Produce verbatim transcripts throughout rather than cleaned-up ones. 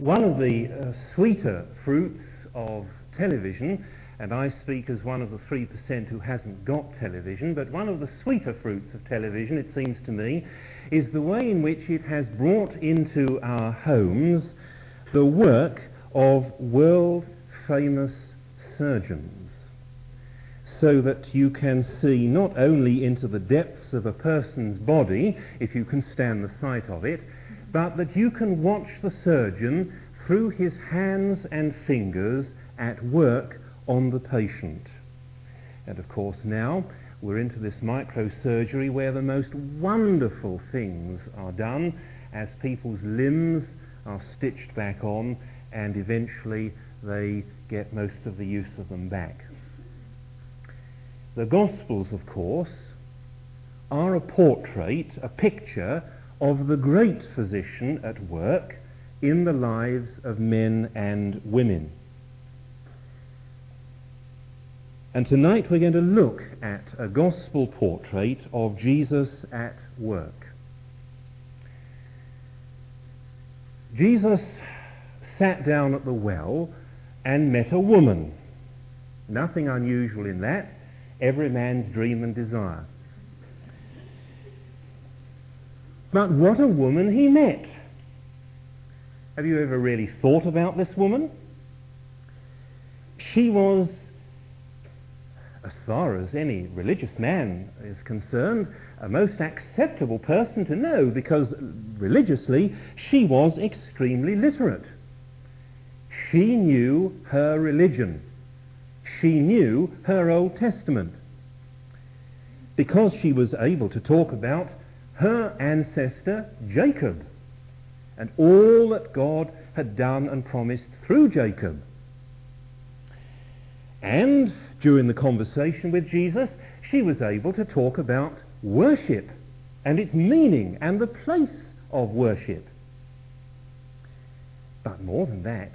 One of the uh, sweeter fruits of television, and I speak as one of the three percent who hasn't got television, but one of the sweeter fruits of television, it seems to me, is the way in which it has brought into our homes the work of world-famous surgeons, so that you can see not only into the depths of a person's body, if you can stand the sight of it, but that you can watch the surgeon through his hands and fingers at work on the patient. And of course now we're into this microsurgery where the most wonderful things are done as people's limbs are stitched back on and eventually they get most of the use of them back. The Gospels, of course, are a portrait, a picture of the great physician at work in the lives of men and women. And tonight we're going to look at a gospel portrait of Jesus at work. Jesus sat down at the well and met a woman. Nothing unusual in that. Every man's dream and desire. But what a woman he met. Have you ever really thought about this woman? She was, as far as any religious man is concerned, a most acceptable person to know, because religiously she was extremely literate. She knew her religion. She knew her Old Testament. Because she was able to talk about her ancestor Jacob and all that God had done and promised through Jacob. And during the conversation with Jesus, she was able to talk about worship and its meaning and the place of worship. But more than that,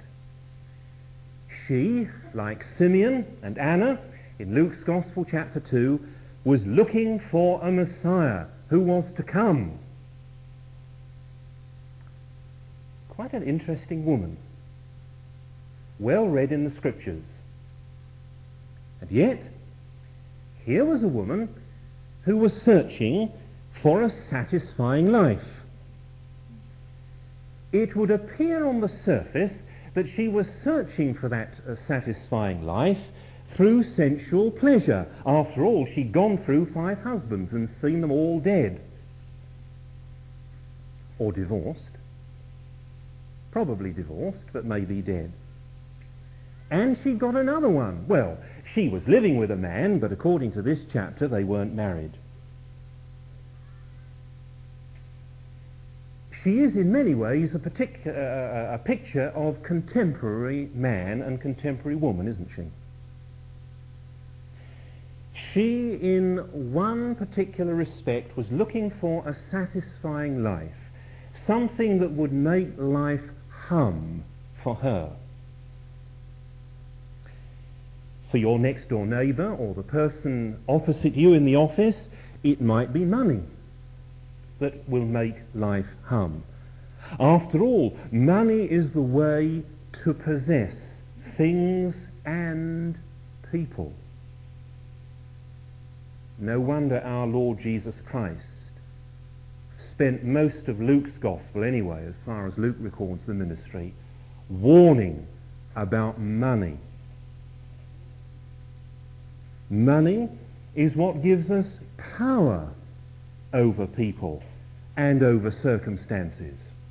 she, like Simeon and Anna in Luke's Gospel chapter two, was looking for a Messiah who was to come. Quite an interesting woman, well read in the scriptures. And yet, here was a woman who was searching for a satisfying life. It would appear on the surface that she was searching for that uh, satisfying life through sensual pleasure. After all, she'd gone through five husbands and seen them all dead. Or divorced. Probably divorced, but maybe dead. And she'd got another one. Well, she was living with a man, but according to this chapter, they weren't married. She is in many ways a, partic- uh, a picture of contemporary man and contemporary woman, isn't she? She, in one particular respect, was looking for a satisfying life, something that would make life hum for her. For your next door neighbour or the person opposite you in the office, it might be money that will make life hum. After all, money is the way to possess things and people. No wonder our Lord Jesus Christ spent most of Luke's Gospel anyway, as far as Luke records the ministry, warning about money. Money is what gives us power over people and over circumstances.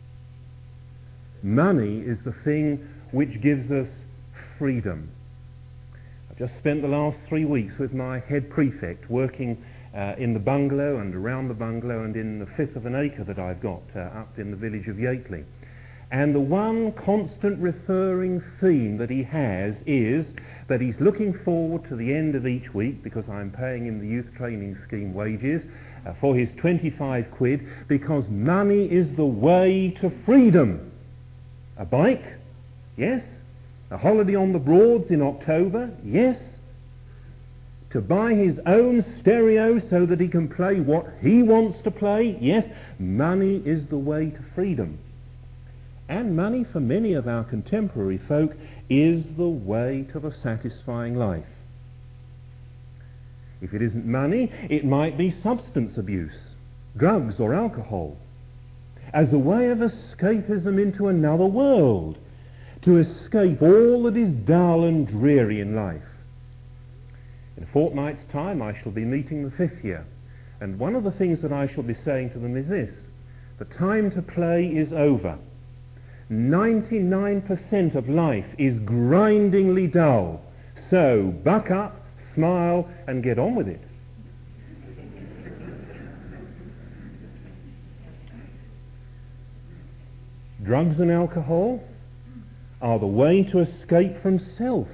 Money is the thing which gives us freedom. I've just spent the last three weeks with my head prefect working uh, in the bungalow and around the bungalow and in the fifth of an acre that I've got uh, up in the village of Yateley. And the one constant referring theme that he has is that he's looking forward to the end of each week, because I'm paying him the youth training scheme wages, uh, for his twenty-five quid, because money is the way to freedom. A bike? Yes. A holiday on the Broads in October? Yes. To buy his own stereo so that he can play what he wants to play? Yes. Money is the way to freedom. and money for many of our contemporary folk is the way to the satisfying life. If it isn't money, it might be substance abuse, drugs or alcohol, as a way of escapism into another world, to escape all that is dull and dreary in life. In a fortnight's time I shall be meeting the fifth year, and one of the things that I shall be saying to them is this: the time to play is over. ninety-nine percent of life is grindingly dull, so buck up, smile and get on with it. Drugs and alcohol are the way to escape from self.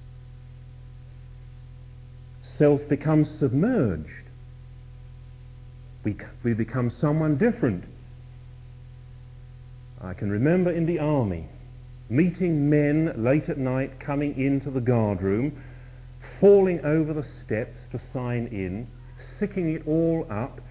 Self becomes submerged. We, we become someone different. I can remember in the army meeting men late at night coming into the guard room, falling over the steps to sign in, sicking it all up.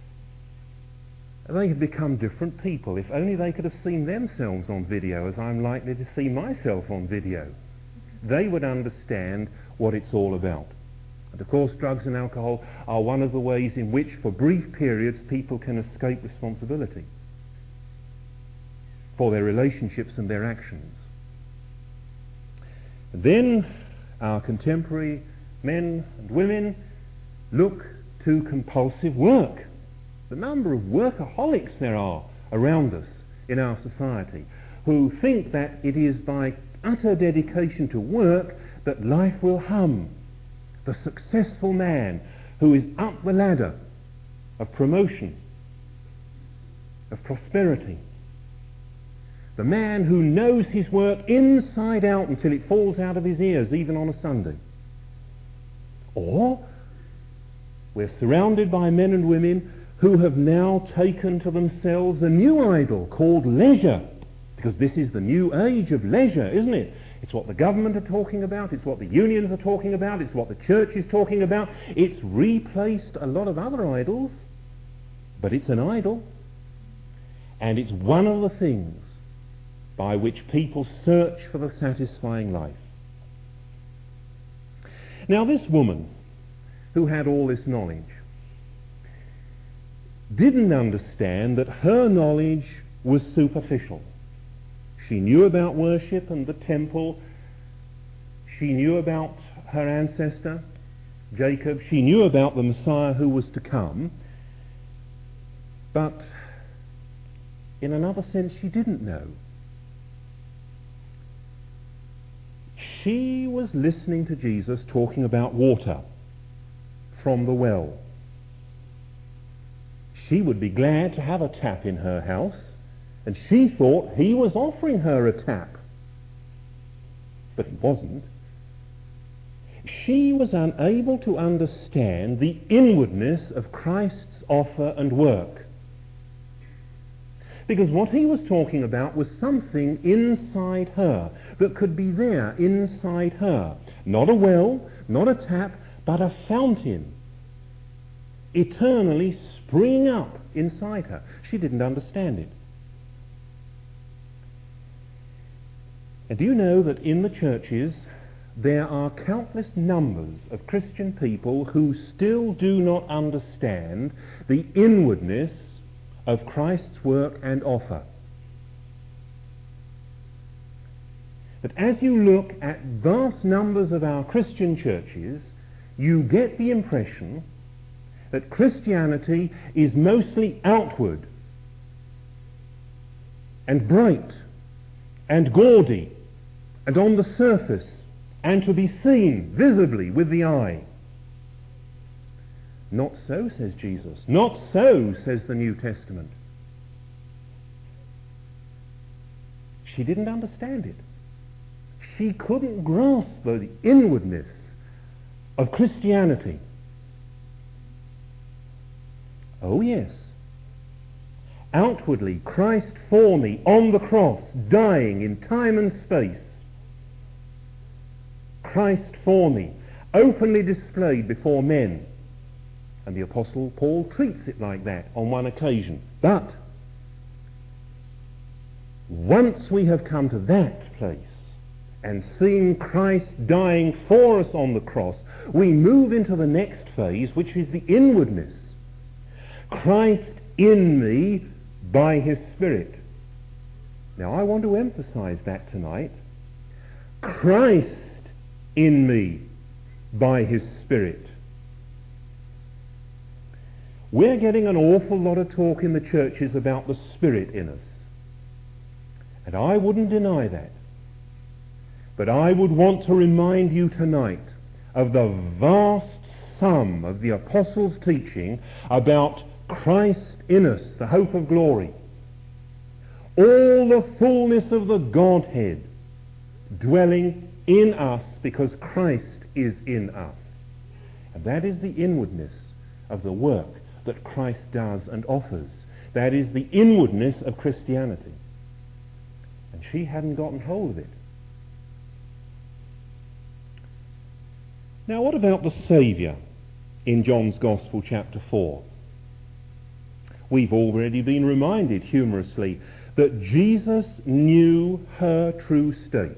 They had become different people. If only they could have seen themselves on video as I'm likely to see myself on video, they would understand what it's all about. And of course, drugs and alcohol are one of the ways in which, for brief periods, people can escape responsibility for their relationships and their actions. And then our contemporary men and women look to compulsive work. The number of workaholics there are around us in our society who think that it is by utter dedication to work that life will hum. The successful man who is up the ladder of promotion, of prosperity. The man who knows his work inside out until it falls out of his ears, even on a Sunday. Or we're surrounded by men and women who have now taken to themselves a new idol called leisure, because this is the new age of leisure, isn't it? It's what the government are talking about, it's what the unions are talking about, it's what the church is talking about. It's replaced a lot of other idols, but it's an idol, and it's one of the things by which people search for the satisfying life. Now, this woman who had all this knowledge didn't understand that her knowledge was superficial. She knew about worship and the temple. She knew about her ancestor, Jacob. She knew about the Messiah who was to come. But in another sense, she didn't know. She was listening to Jesus talking about water from the well. She would be glad to have a tap in her house, and she thought he was offering her a tap. But he wasn't. She was unable to understand the inwardness of Christ's offer and work. Because what he was talking about was something inside her that could be there inside her. Not a well, not a tap, but a fountain, eternally springing up inside her. She didn't understand it. And do you know that in the churches there are countless numbers of Christian people who still do not understand the inwardness of Christ's work and offer? That as you look at vast numbers of our Christian churches, you get the impression that Christianity is mostly outward and bright and gaudy and on the surface and to be seen visibly with the eye. Not so, says Jesus. Not so, says the New Testament. She didn't understand it. She couldn't grasp the inwardness of Christianity. Oh yes. Outwardly, Christ for me on the cross, dying in time and space. Christ for me, openly displayed before men. And the Apostle Paul treats it like that on one occasion. But Once we have come to that place and seen Christ dying for us on the cross, we move into the next phase, which is the inwardness. Christ in me by his Spirit. Now I want to emphasize that tonight. Christ in me by his Spirit. We're getting an awful lot of talk in the churches about the Spirit in us. And I wouldn't deny that. But I would want to remind you tonight of the vast sum of the Apostles' teaching about Christ in us, the hope of glory. All the fullness of the Godhead dwelling in us because Christ is in us. And that is the inwardness of the work that Christ does and offers. That is the inwardness of Christianity. And she hadn't gotten hold of it. Now what about the Saviour in John's Gospel chapter four? We've already been reminded humorously that Jesus knew her true state.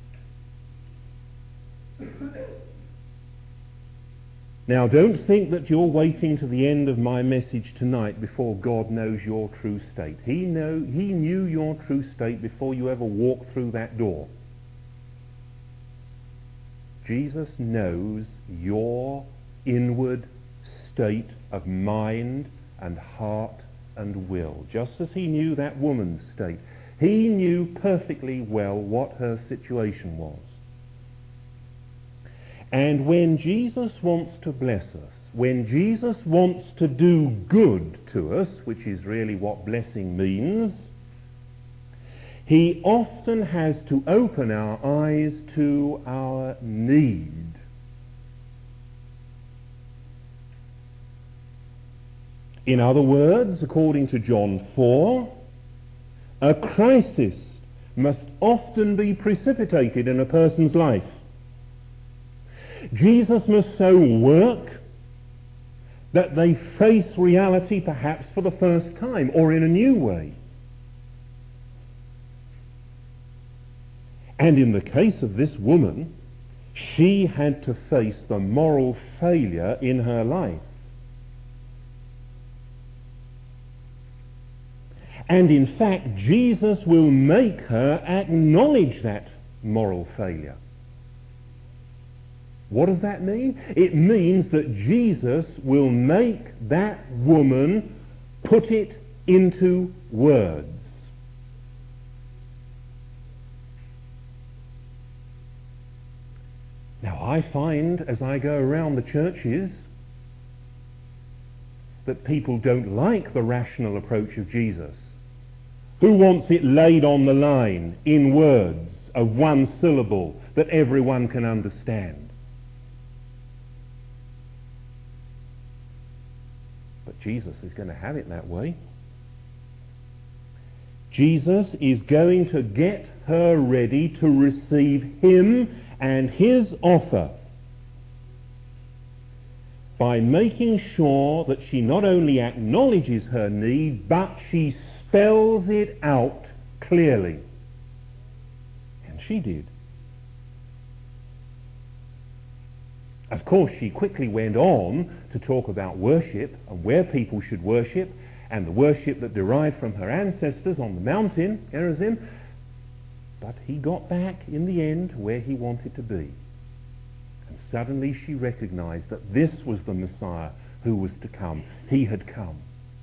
Now don't think that you're waiting to the end of my message tonight before God knows your true state. He know, he knew your true state before you ever walked through that door. Jesus knows your inward state of mind and heart and will, just as he knew that woman's state. He knew perfectly well what her situation was. And when Jesus wants to bless us, when Jesus wants to do good to us, which is really what blessing means, he often has to open our eyes to our need. In other words, according to John four, a crisis must often be precipitated in a person's life. Jesus must so work that they face reality perhaps for the first time or in a new way. And in the case of this woman, she had to face the moral failure in her life. And in fact, Jesus will make her acknowledge that moral failure. What does that mean? It means that Jesus will make that woman put it into words. Now I find as I go around the churches that people don't like the rational approach of Jesus. Who wants it laid on the line in words of one syllable that everyone can understand? But Jesus is going to have it that way. Jesus is going to get her ready to receive him and his offer by making sure that she not only acknowledges her need, but she spells it out clearly. And she did. Of course, she quickly went on to talk about worship and where people should worship and the worship that derived from her ancestors on the mountain, Gerizim. But he got back in the end where he wanted to be. And suddenly she recognized that this was the Messiah who was to come. He had come.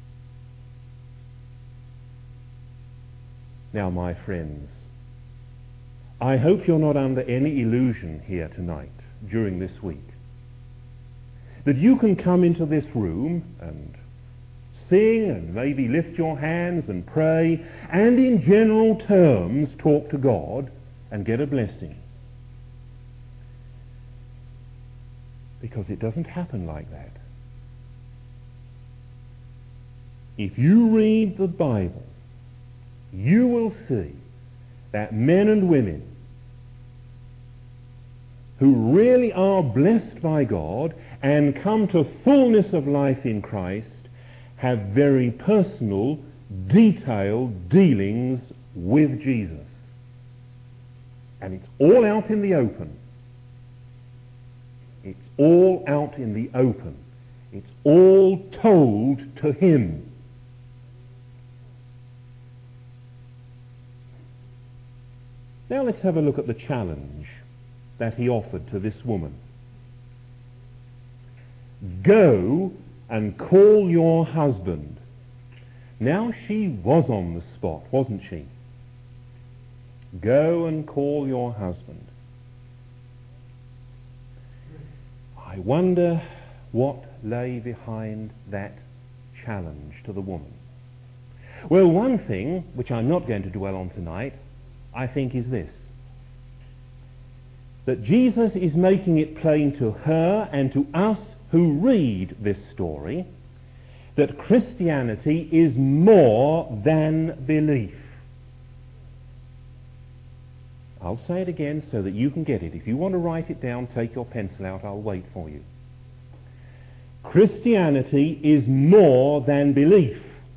Now, my friends, I hope you're not under any illusion here tonight, during this week, that you can come into this room and sing and maybe lift your hands and pray and in general terms talk to God and get a blessing. Because it doesn't happen like that. If you read the Bible, you will see that men and women who really are blessed by God and come to fullness of life in Christ have very personal, detailed dealings with Jesus. And it's all out in the open. It's all out in the open. It's all told to him. Now let's have a look at the challenge that he offered to this woman. Go and call your husband. Now she was on the spot, wasn't she? Go and call your husband. I wonder what lay behind that challenge to the woman. Well, one thing, which I'm not going to dwell on tonight, I think is this: that Jesus is making it plain to her and to us who read this story that Christianity is more than belief. I'll say it again so that you can get it. If you want to write it down, take your pencil out, I'll wait for you. Christianity is more than belief.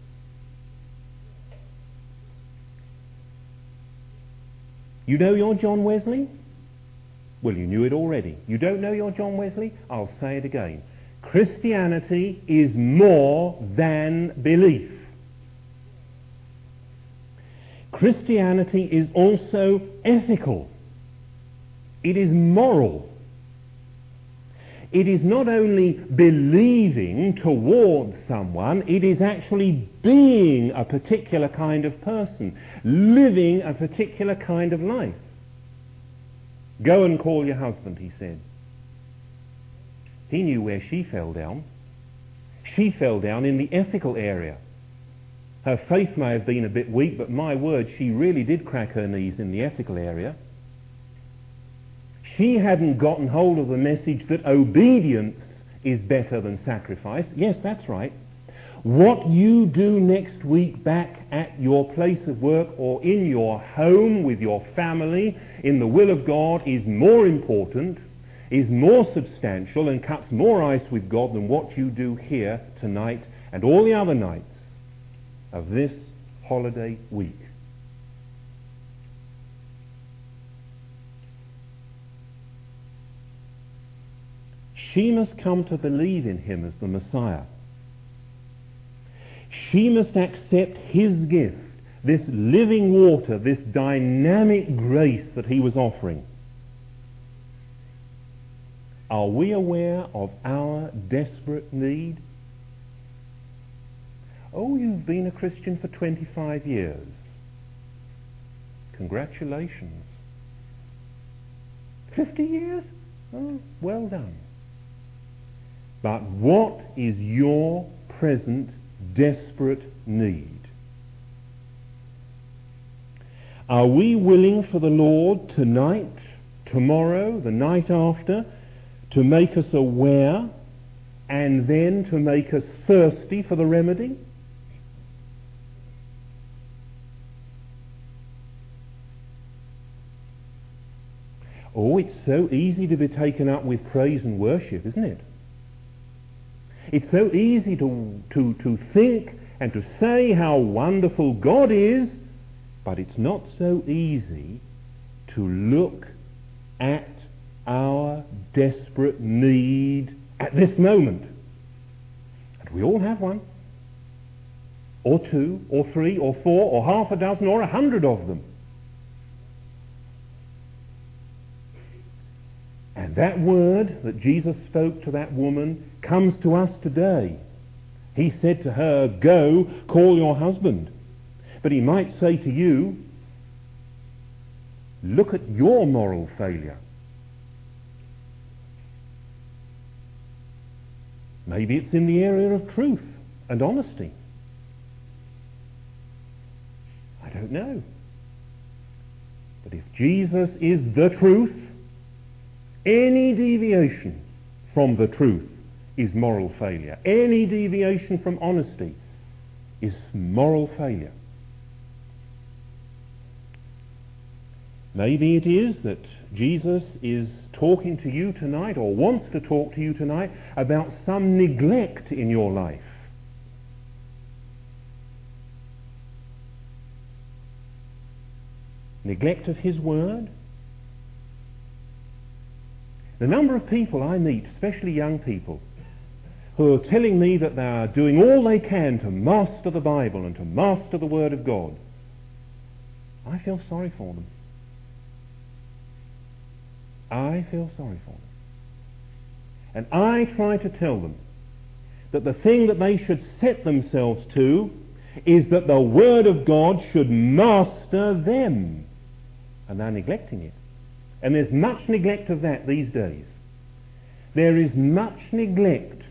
You know you're John Wesley? Well, you knew it already. You don't know you're John Wesley? I'll say it again. Christianity is more than belief. Christianity is also ethical. It is moral. It is not only believing towards someone, it is actually being a particular kind of person, living a particular kind of life. Go and call your husband, he said. He knew where she fell down. She fell down in the ethical area. Her faith may have been a bit weak, but my word, she really did crack her knees in the ethical area. She hadn't gotten hold of the message that obedience is better than sacrifice. Yes, that's right. What you do next week back at your place of work or in your home with your family in the will of God is more important, is more substantial, and cuts more ice with God than what you do here tonight and all the other nights of this holiday week. She must come to believe in him as the Messiah. She must accept his gift, this living water, this dynamic grace that he was offering. Are we aware of our desperate need? Oh, you've been a Christian for twenty-five years. Congratulations. fifty years? Oh, well done. But what is your present desperate need? Are we willing for the Lord tonight, tomorrow, the night after, to make us aware and then to make us thirsty for the remedy? Oh, it's so easy to be taken up with praise and worship, isn't it? It's so easy to, to, to think and to say how wonderful God is, but it's not so easy to look at our desperate need at this moment. And we all have one, or two, or three, or four, or half a dozen, or a hundred of them. And that word that Jesus spoke to that woman comes to us today. He said to her, go, call your husband. But he might say to you, look at your moral failure. Maybe it's in the area of truth and honesty. I don't know. But if Jesus is the truth, any deviation from the truth is moral failure. Any deviation from honesty is moral failure. Maybe it is that Jesus is talking to you tonight, or wants to talk to you tonight, about some neglect in your life. Neglect of His Word. The number of people I meet, especially young people, who are telling me that they are doing all they can to master the Bible and to master the Word of God, I feel sorry for them. I feel sorry for them. And I try to tell them that the thing that they should set themselves to is that the Word of God should master them. And they're neglecting it. And there's much neglect of that these days. There is much neglect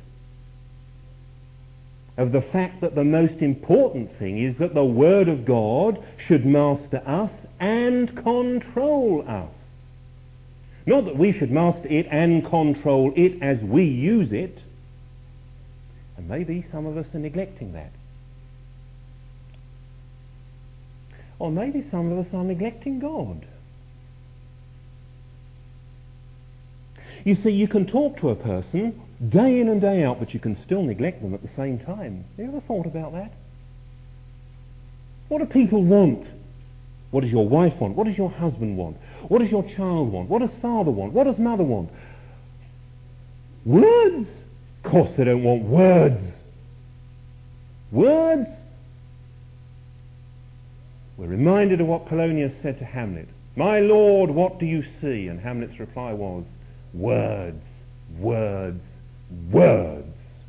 of the fact that the most important thing is that the Word of God should master us and control us. Not that we should master it and control it as we use it. And maybe some of us are neglecting that. Or maybe some of us are neglecting God. You see, you can talk to a person day in and day out, but you can still neglect them at the same time. Have you ever thought about that? What do people want? What does your wife want? What does your husband want? What does your child want? What does father want? What does mother want? Words? Of course they don't want words. Words? We're reminded of what Polonius said to Hamlet. My lord, what do you see? And Hamlet's reply was, words, words, words.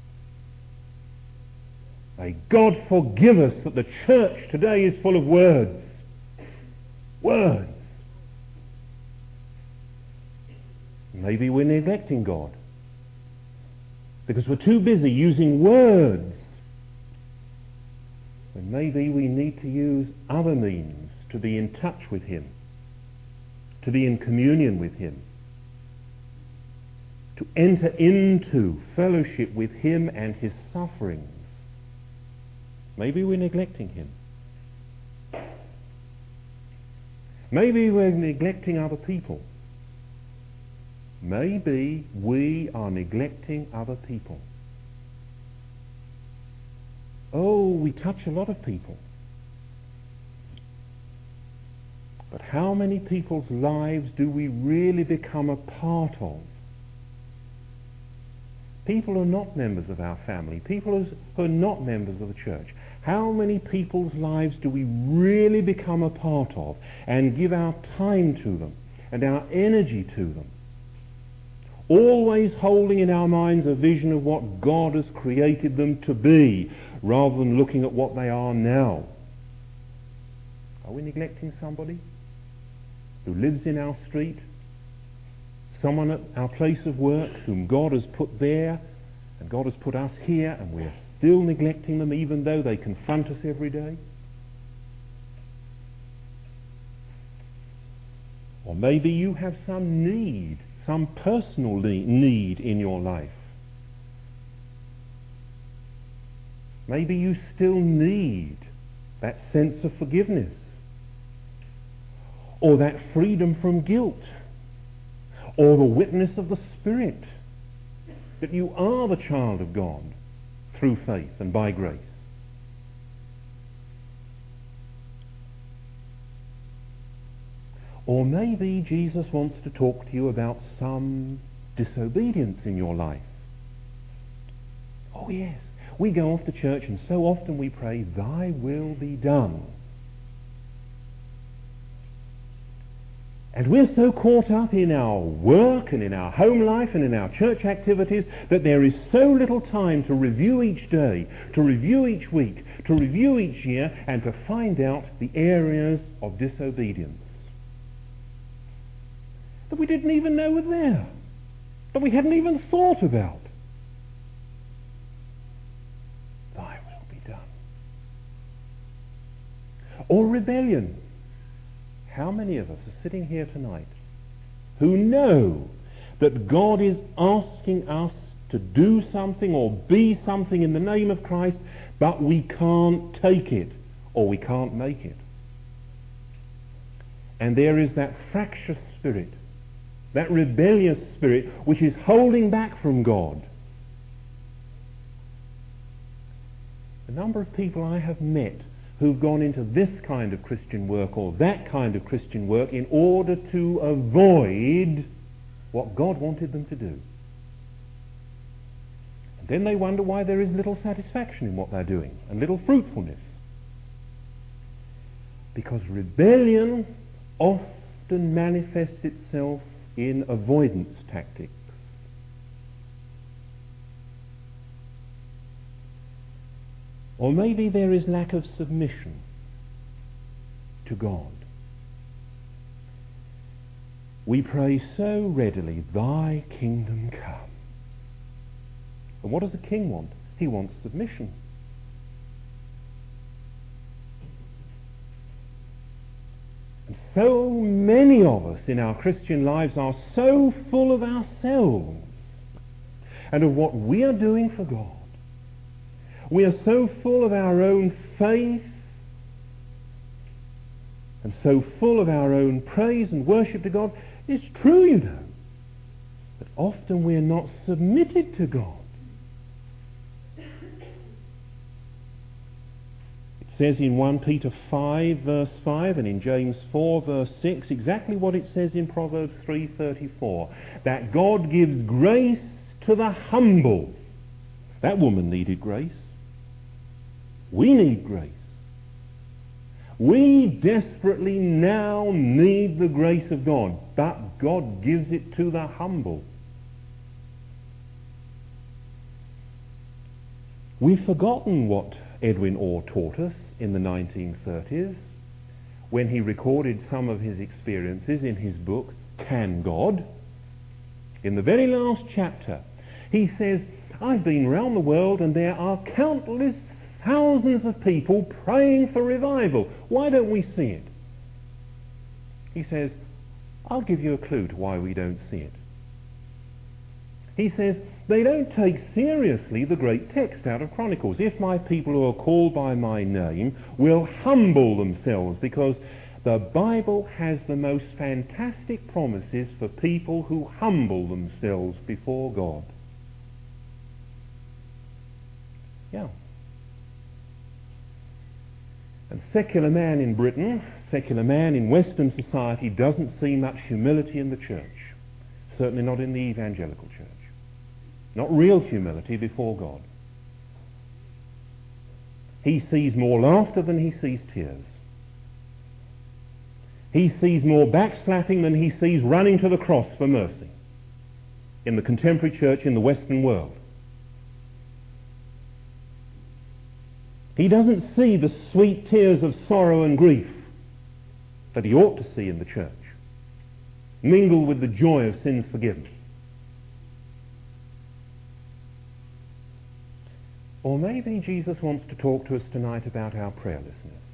May God forgive us that the church today is full of words. Words. Maybe we're neglecting God because we're too busy using words. And maybe we need to use other means to be in touch with Him, to be in communion with Him, to enter into fellowship with Him and His sufferings. Maybe we're neglecting Him. Maybe we're neglecting other people. Maybe we are neglecting other people. Oh, we touch a lot of people. But how many people's lives do we really become a part of? People who are not members of our family, people who are not members of the church. How many people's lives do we really become a part of and give our time to them and our energy to them? Always holding in our minds a vision of what God has created them to be, rather than looking at what they are now. Are we neglecting somebody who lives in our street? Someone at our place of work whom God has put there, and God has put us here, and we're still neglecting them even though they confront us every day? Or maybe you have some need, some personal need in your life. Maybe you still need that sense of forgiveness, or that freedom from guilt, or the witness of the Spirit that you are the child of God through faith and by grace. Or maybe Jesus wants to talk to you about some disobedience in your life. Oh yes, we go off to church and so often we pray, Thy will be done. And we're so caught up in our work and in our home life and in our church activities that there is so little time to review each day, to review each week, to review each year, and to find out the areas of disobedience that we didn't even know were there, that we hadn't even thought about. Thy will be done. Or rebellion. How many of us are sitting here tonight who know that God is asking us to do something or be something in the name of Christ, but we can't take it or we can't make it? And there is that fractious spirit, that rebellious spirit, which is holding back from God. The number of people I have met who've gone into this kind of Christian work or that kind of Christian work in order to avoid what God wanted them to do. And then they wonder why there is little satisfaction in what they're doing and little fruitfulness. Because rebellion often manifests itself in avoidance tactics. Or maybe there is lack of submission to God. We pray so readily, "Thy kingdom come." And what does a king want? He wants submission. And so many of us in our Christian lives are so full of ourselves and of what we are doing for God. We are so full of our own faith and so full of our own praise and worship to God. It's true, you know, that often we are not submitted to God. It says in First Peter five verse five and in James four verse six exactly what it says in Proverbs three thirty-four, that God gives grace to the humble. That woman needed grace. We need grace. We desperately now need the grace of God, but God gives it to the humble. We've forgotten what Edwin Orr taught us in the nineteen thirties when he recorded some of his experiences in his book, Can God? In the very last chapter, he says, "I've been round the world and there are countless thousands of people praying for revival. Why don't we see it?" He says, "I'll give you a clue to why we don't see it." He says, they don't take seriously the great text out of Chronicles. If my people who are called by my name will humble themselves, because the Bible has the most fantastic promises for people who humble themselves before God. Yeah. And secular man in Britain, secular man in Western society doesn't see much humility in the church. Certainly not in the evangelical church. Not real humility before God. He sees more laughter than he sees tears. He sees more backslapping than he sees running to the cross for mercy in the contemporary church in the Western world. He doesn't see the sweet tears of sorrow and grief that he ought to see in the church, mingled with the joy of sins forgiven. Or maybe Jesus wants to talk to us tonight about our prayerlessness.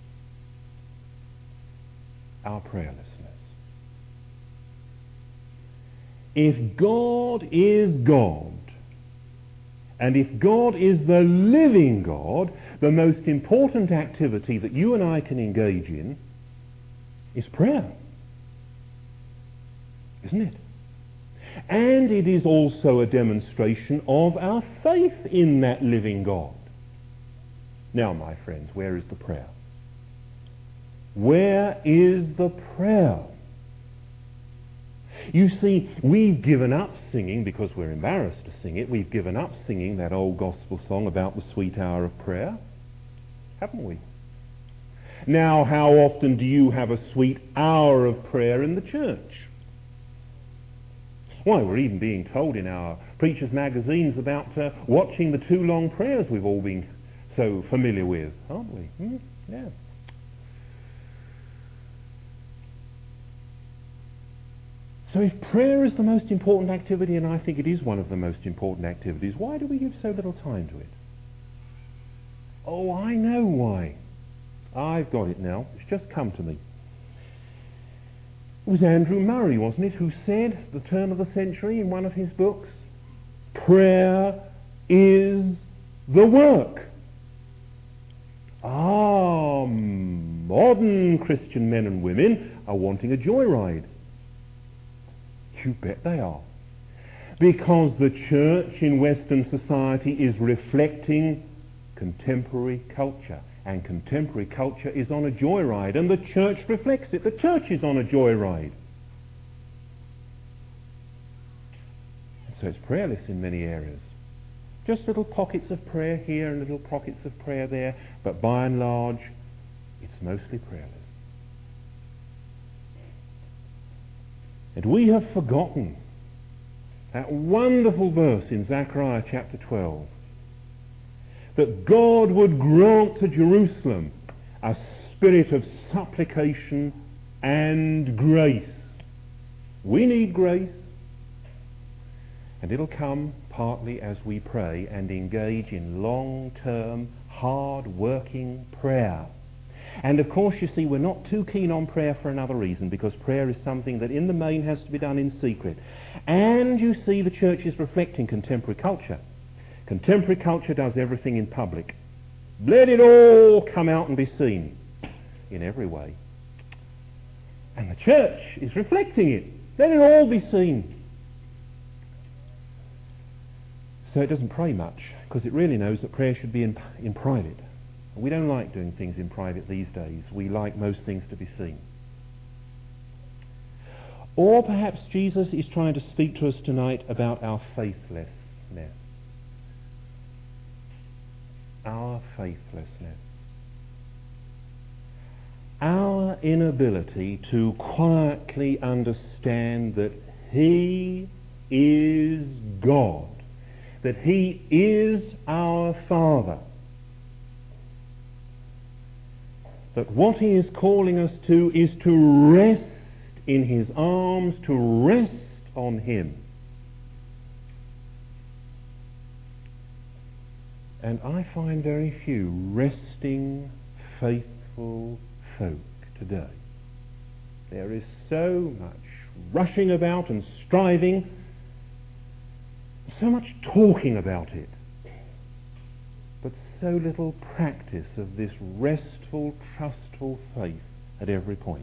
Our prayerlessness. If God is God, and if God is the living God, the most important activity that you and I can engage in is prayer. Isn't it? And it is also a demonstration of our faith in that living God. Now, my friends, where is the prayer? Where is the prayer? You see, we've given up singing because we're embarrassed to sing it. We've given up singing that old gospel song about the sweet hour of prayer, haven't we? Now, how often do you have a sweet hour of prayer in the church? Why, we're even being told in our preachers' magazines about uh, watching the two long prayers we've all been so familiar with, aren't we? Hmm? Yeah. So if prayer is the most important activity, and I think it is one of the most important activities, why do we give so little time to it? Oh, I know why. I've got it now. It's just come to me. It was Andrew Murray, wasn't it, who said at the turn of the century in one of his books, prayer is the work. Ah, modern Christian men and women are wanting a joyride. You bet they are. Because the church in Western society is reflecting contemporary culture. And contemporary culture is on a joyride, and the church reflects it. The church is on a joyride. And so it's prayerless in many areas. Just little pockets of prayer here and little pockets of prayer there, but by and large, it's mostly prayerless. And we have forgotten that wonderful verse in Zechariah chapter twelve, that God would grant to Jerusalem a spirit of supplication and grace. We need grace, and it'll come partly as we pray and engage in long-term, hard-working prayer. And of course, you see, we're not too keen on prayer for another reason, because prayer is something that in the main has to be done in secret. And you see, the church is reflecting contemporary culture. Contemporary culture does everything in public. Let it all come out and be seen in every way. And the church is reflecting it. Let it all be seen. So it doesn't pray much, because it really knows that prayer should be in, in private. We don't like doing things in private these days. We like most things to be seen. Or perhaps Jesus is trying to speak to us tonight about our faithlessness. Our faithlessness. Our inability to quietly understand that He is God, that He is our Father, that what He is calling us to is to rest in His arms, to rest on Him. And I find very few resting, faithful folk today. There is so much rushing about and striving, so much talking about it, but so little practice of this restful, trustful faith at every point.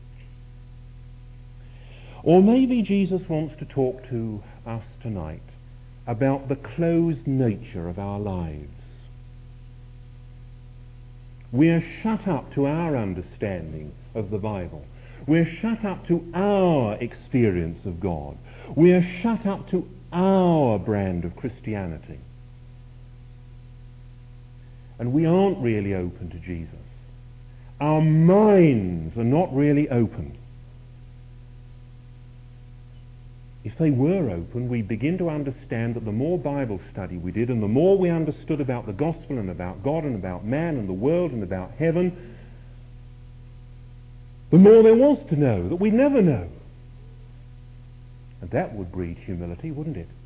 Or maybe Jesus wants to talk to us tonight about the closed nature of our lives. We are shut up to our understanding of the Bible. We are shut up to our experience of God. We are shut up to our brand of Christianity. And we aren't really open to Jesus. Our minds are not really open. If they were open, we'd begin to understand that the more Bible study we did, and the more we understood about the gospel and about God and about man and the world and about heaven, the more there was to know that we'd never know. And that would breed humility, wouldn't it?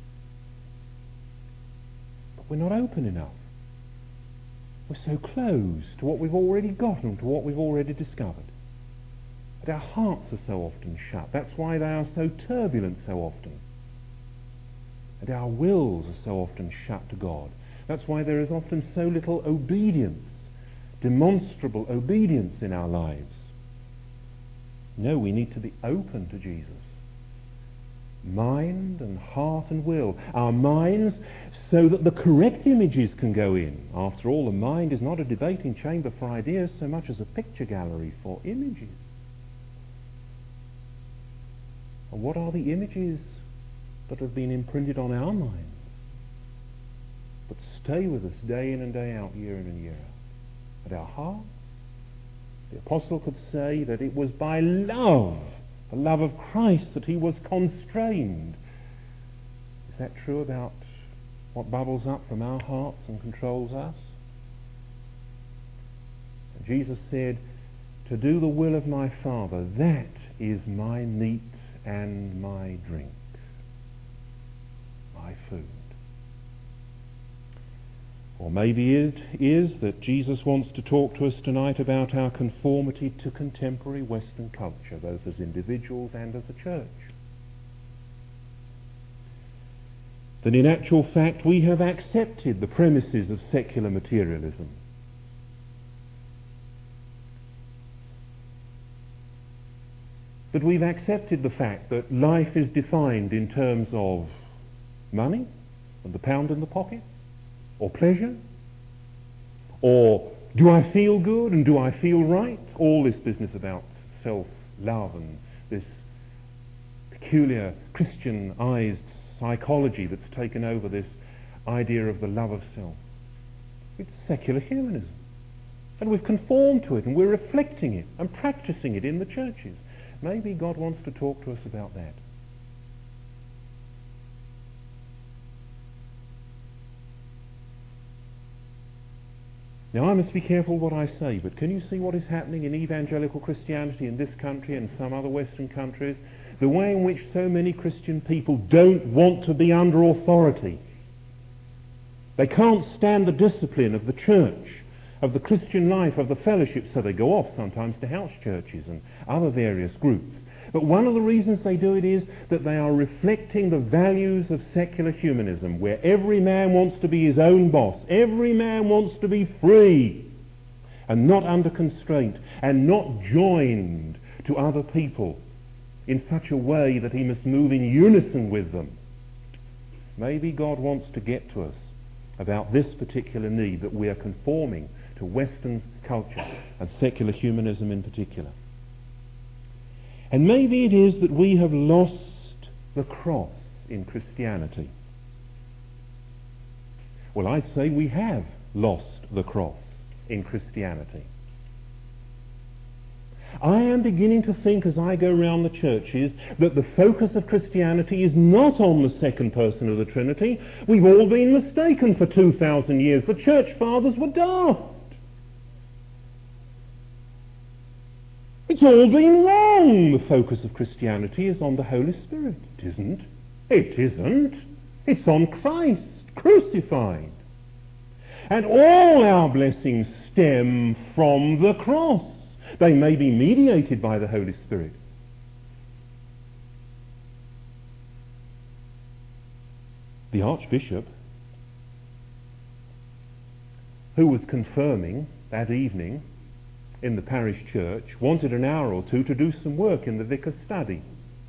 But we're not open enough. We're so close to what we've already got and to what we've already discovered. But our hearts are so often shut. That's why they are so turbulent so often. And our wills are so often shut to God. That's why there is often so little obedience, demonstrable obedience in our lives. No, we need to be open to Jesus. Mind and heart and will. Our minds, so that the correct images can go in. After all, the mind is not a debating chamber for ideas so much as a picture gallery for images. And what are the images that have been imprinted on our minds, but stay with us day in and day out, year in and year out? At our heart? The apostle could say that it was by love, the love of Christ, that he was constrained. Is that true about what bubbles up from our hearts and controls us? And Jesus said, to do the will of my Father, that is my meat and my drink, my food. Or maybe it is that Jesus wants to talk to us tonight about our conformity to contemporary Western culture, both as individuals and as a church. That in actual fact we have accepted the premises of secular materialism. That we've accepted the fact that life is defined in terms of money and the pound in the pocket, or pleasure, or Do I feel good and do I feel right? All this business about self-love and this peculiar Christianized psychology that's taken over this idea of the love of self. It's secular humanism. And we've conformed to it and we're reflecting it and practicing it in the churches. Maybe God wants to talk to us about that. Now, I must be careful what I say, but can you see what is happening in evangelical Christianity in this country and some other Western countries? The way in which so many Christian people don't want to be under authority. They can't stand the discipline of the church, of the Christian life, of the fellowship, so they go off sometimes to house churches and other various groups. But one of the reasons they do it is that they are reflecting the values of secular humanism, where every man wants to be his own boss. Every man wants to be free and not under constraint and not joined to other people in such a way that he must move in unison with them. Maybe God wants to get to us about this particular need, that we are conforming to Western culture and secular humanism in particular. And maybe it is that we have lost the cross in Christianity. Well, I'd say we have lost the cross in Christianity. I am beginning to think, as I go around the churches, that the focus of Christianity is not on the second person of the Trinity. We've all been mistaken for two thousand years. The church fathers were daft. It's all been wrong. The focus of Christianity is on the Holy Spirit. It isn't. It isn't. It's on Christ, crucified. And all our blessings stem from the cross. They may be mediated by the Holy Spirit. The Archbishop, who was confirming that evening in the parish church, wanted an hour or two to do some work in the vicar's study.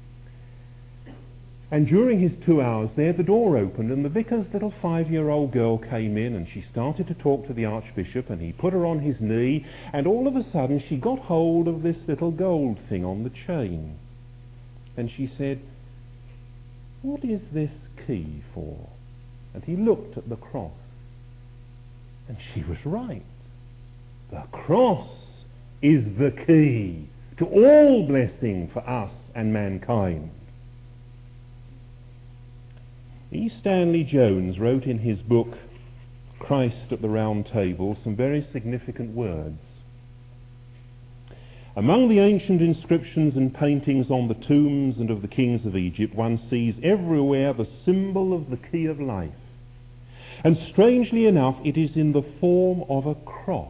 And during his two hours there, the door opened and the vicar's little five-year-old girl came in, and she started to talk to the Archbishop, and he put her on his knee, and all of a sudden she got hold of this little gold thing on the chain. And she said, "What is this key for?" And he looked at the cross. And she was right. The cross is the key to all blessing for us and mankind. E. Stanley Jones wrote in his book, Christ at the Round Table, some very significant words. Among the ancient inscriptions and paintings on the tombs and of the kings of Egypt, one sees everywhere the symbol of the key of life. And strangely enough, it is in the form of a cross.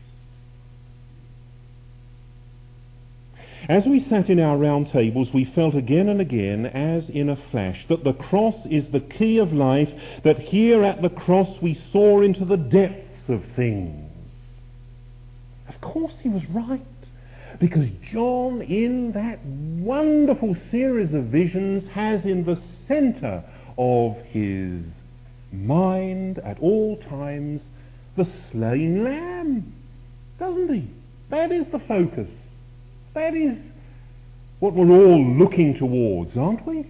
As we sat in our round tables, we felt again and again, as in a flash, that the cross is the key of life, that here at the cross we saw into the depths of things. Of course he was right, because John, in that wonderful series of visions, has in the centre of his mind at all times the slain lamb, doesn't he? That is the focus. That is what we're all looking towards, aren't we?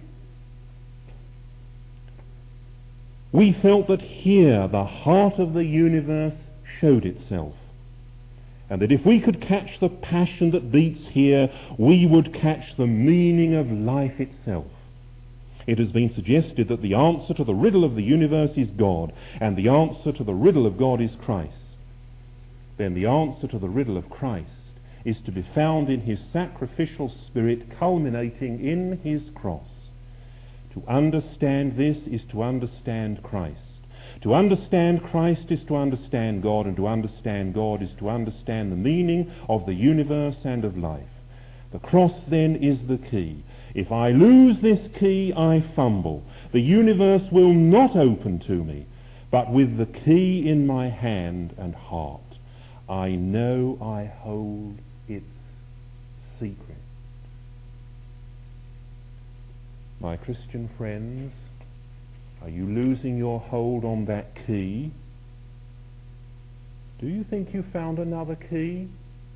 We felt that here the heart of the universe showed itself, and that if we could catch the passion that beats here, we would catch the meaning of life itself. It has been suggested that the answer to the riddle of the universe is God, and the answer to the riddle of God is Christ. Then the answer to the riddle of Christ is to be found in his sacrificial spirit, culminating in his cross. To understand this is to understand Christ. To understand Christ is to understand God, and to understand God is to understand the meaning of the universe and of life. The cross then is the key. If I lose this key, I fumble. The universe will not open to me, but with the key in my hand and heart, I know I hold its secret. My Christian friends, are you losing your hold on that key? Do you think you found another key?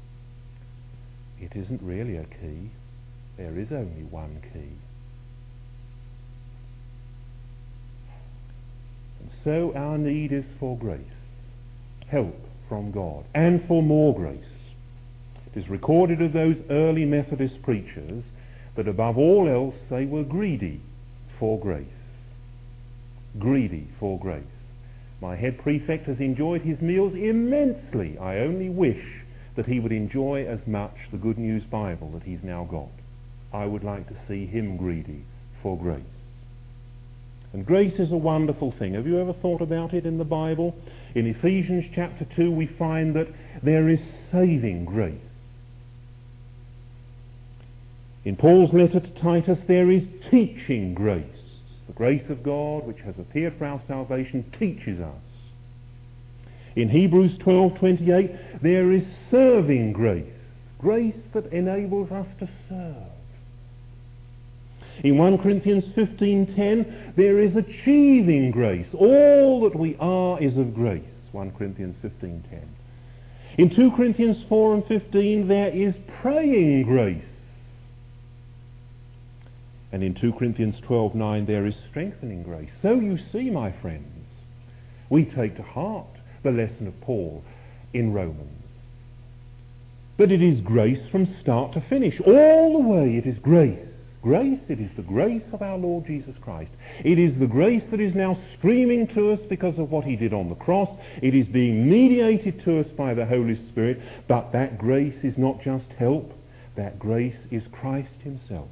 It isn't really a key. There is only one key. And so our need is for grace, help from God, and for more grace. It is recorded of those early Methodist preachers that above all else they were greedy for grace. Greedy for grace. My head prefect has enjoyed his meals immensely. I only wish that he would enjoy as much the Good News Bible that he's now got. I would like to see him greedy for grace. And grace is a wonderful thing. Have you ever thought about it in the Bible? In Ephesians chapter two we find that there is saving grace. In Paul's letter to Titus there is teaching grace. The grace of God which has appeared for our salvation teaches us. In Hebrews twelve twenty-eight there is serving grace. Grace that enables us to serve. In First Corinthians fifteen ten there is achieving grace. All that we are is of grace. First Corinthians fifteen ten. In Second Corinthians four and fifteen there is praying grace. And in Second Corinthians twelve nine there is strengthening grace. So you see, my friends, we take to heart the lesson of Paul in Romans. But it is grace from start to finish. All the way it is grace. Grace, it is the grace of our Lord Jesus Christ. It is the grace that is now streaming to us because of what he did on the cross. It is being mediated to us by the Holy Spirit. But that grace is not just help. That grace is Christ himself.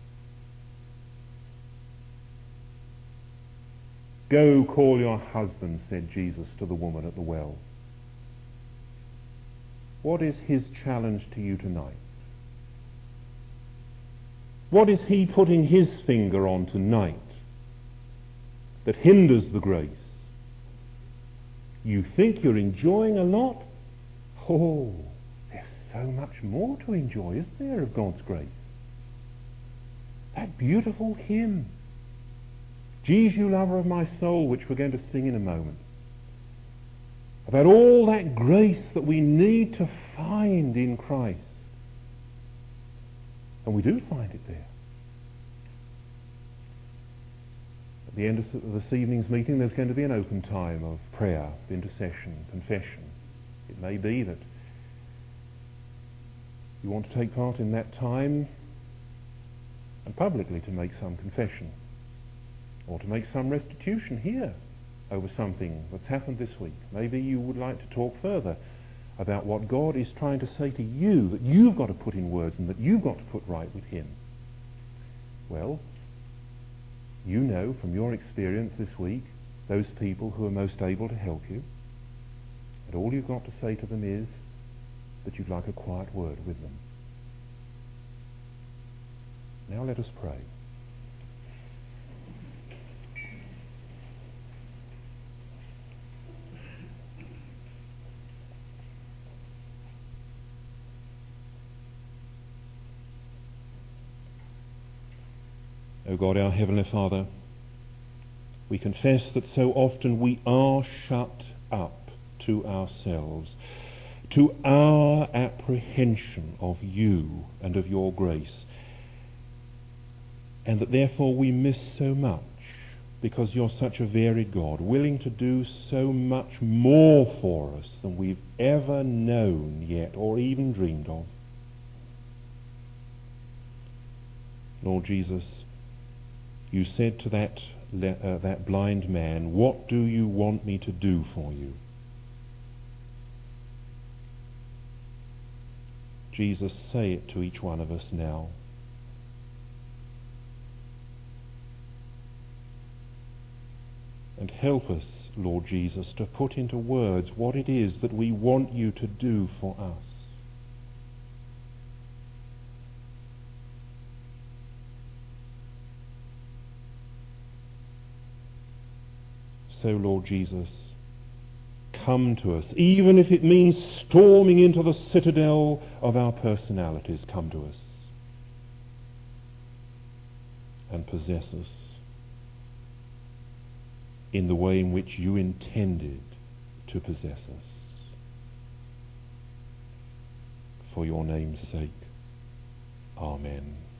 Go call your husband, said Jesus to the woman at the well. What is his challenge to you tonight? What is he putting his finger on tonight that hinders the grace? You think you're enjoying a lot? Oh, there's so much more to enjoy, isn't there, of God's grace? That beautiful hymn, Jesus, you lover of my soul, which we're going to sing in a moment, about all that grace that we need to find in Christ. And we do find it there. At the end of this evening's meeting there's going to be an open time of prayer, intercession, confession. It may be that you want to take part in that time and publicly to make some confession, or to make some restitution here over something that's happened this week. Maybe you would like to talk further about what God is trying to say to you that you've got to put in words and that you've got to put right with him. Well, you know from your experience this week those people who are most able to help you, and all you've got to say to them is that you'd like a quiet word with them. Now let us pray. O God, our Heavenly Father, we confess that so often we are shut up to ourselves, to our apprehension of you and of your grace, and that therefore we miss so much, because you're such a varied God, willing to do so much more for us than we've ever known yet or even dreamed of. Lord Jesus, you said to that, uh, that blind man, what do you want me to do for you? Jesus, say it to each one of us now. And help us, Lord Jesus, to put into words what it is that we want you to do for us. So, Lord Jesus, come to us, even if it means storming into the citadel of our personalities. Come to us and possess us in the way in which you intended to possess us. for your name's sake. Amen.